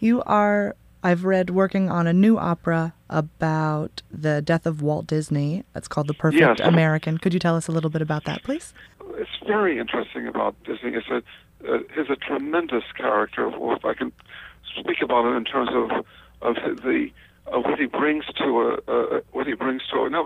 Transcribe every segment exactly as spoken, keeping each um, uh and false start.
You are, I've read, working on a new opera about the death of Walt Disney. It's called The Yes, Perfect American. Could you tell us a little bit about that, please? it's very interesting about Disney. It's a uh, is a tremendous character. Or if I can speak about it in terms of of the of what he brings to a uh, what he brings to a no.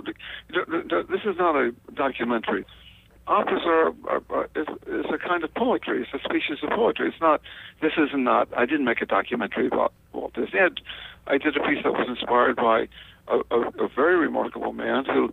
This is not a documentary. Operas are, are, are is, is a kind of poetry. It's a species of poetry. It's not. This is not. I didn't make a documentary about Walt Disney. I, I did a piece that was inspired by a, a, a very remarkable man who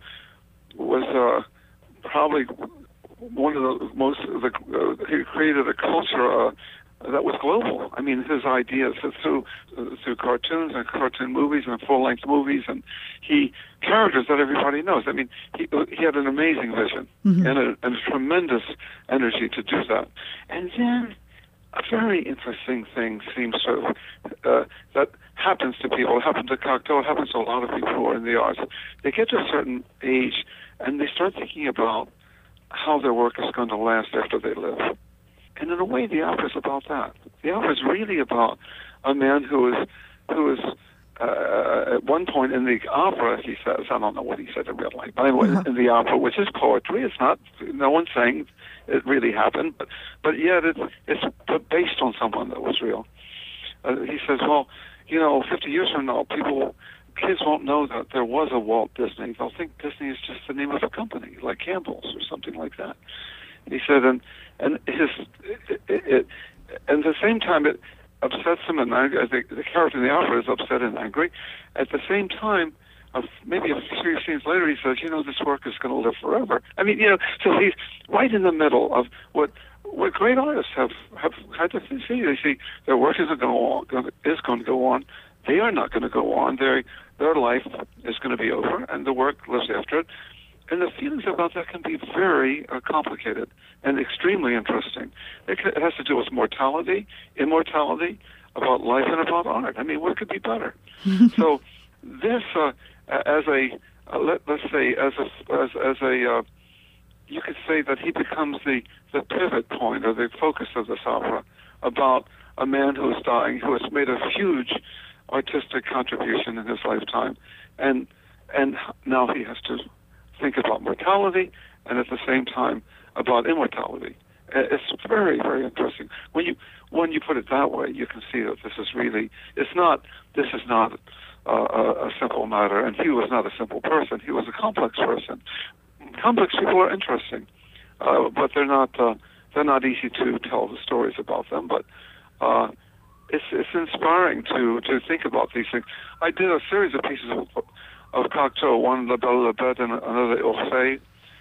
was uh, probably one of the most. The, uh, he created a culture uh, that was global. I mean, his ideas through uh, through cartoons and cartoon movies and full length movies, and he characters that everybody knows. I mean, he he had an amazing vision Mm-hmm. and, a, and a tremendous energy to do that. And then a very interesting thing seems to uh, that happens to people. It happened to Cocteau. It happens to a lot of people who are in the arts. They get to a certain age and they start thinking about how their work is going to last after they live. And in a way, the opera is about that. The opera is really about a man who is, who is uh, at one point in the opera, he says, I don't know what he said in real life, but anyway, Uh-huh. in the opera, which is poetry, it's not, no one's saying it really happened, but, but yet it, it's based on someone that was real. Uh, he says, well, you know, fifty years from now, people, kids won't know that there was a Walt Disney. They'll think Disney is just the name of a company, like Campbell's or something like that. He said, and and his, it, it, it, and at the same time, it upsets him, and I, the, the character in the opera is upset and angry. At the same time, uh, maybe a few scenes later, he says, you know, this work is going to live forever. I mean, you know, so he's right in the middle of what what great artists have have had to see. They see their work isn't going to go on, is going to go on. They are not going to go on. Their their life is going to be over, and the work lives after it. And the feelings about that can be very uh, complicated and extremely interesting. It, c- it has to do with mortality, immortality, about life, and about art. I mean, what could be better? So this, uh, as a, uh, let, let's say, as a, as, as a, uh, you could say that he becomes the, the pivot point or the focus of this opera about a man who is dying, who has made a huge artistic contribution in his lifetime, and and now he has to think about mortality and at the same time about immortality. It's very, very interesting. When you when you put it that way, you can see that this is really, it's not, this is not uh, a, a simple matter, and he was not a simple person. He was a complex person. Complex people are interesting, uh, but they're not, uh, they're not easy to tell the stories about them, but uh, it's, it's inspiring to, to think about these things. I did a series of pieces of of Cocteau, one La Belle La Bête and another Orphée.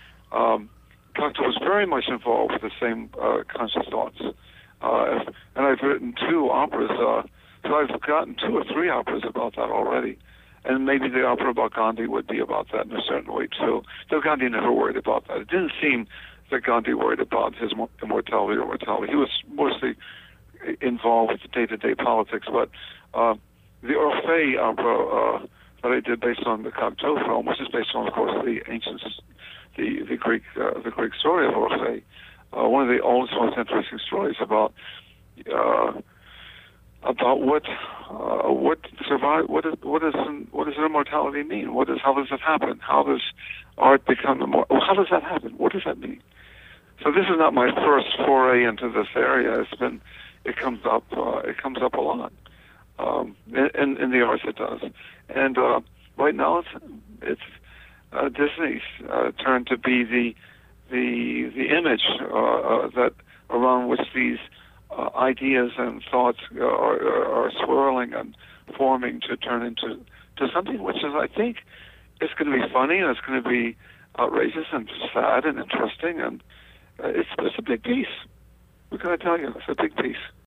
Um, Cocteau was very much involved with the same uh, conscious thoughts. Uh, and I've written two operas, uh, so I've gotten two or three operas about that already. And maybe the opera about Gandhi would be about that in a certain way, too. Though Gandhi never worried about that. It didn't seem that Gandhi worried about his immortality or mortality. He was mostly involved with day-to-day politics. But uh, the Orphée opera, uh, that I did based on the Cocteau film, which is based on, of course, the ancient, the the Greek uh, the Greek story of Orphée, uh, one of the oldest, most interesting stories about uh, about what uh, what survive, what is what is what does immortality mean? What is how does it happen? How does art become immortal? How does that happen? What does that mean? So this is not my first foray into this area. It's been it comes up uh, it comes up a lot. Um, in, in the arts it does. And uh, right now it's, it's uh, Disney's uh, turn to be the the the image uh, uh, that around which these uh, ideas and thoughts are, are, are swirling and forming to turn into to something which is, I think, it's going to be funny and it's going to be outrageous and sad and interesting, and uh, it's, it's a big piece. What can I tell you? It's a big piece.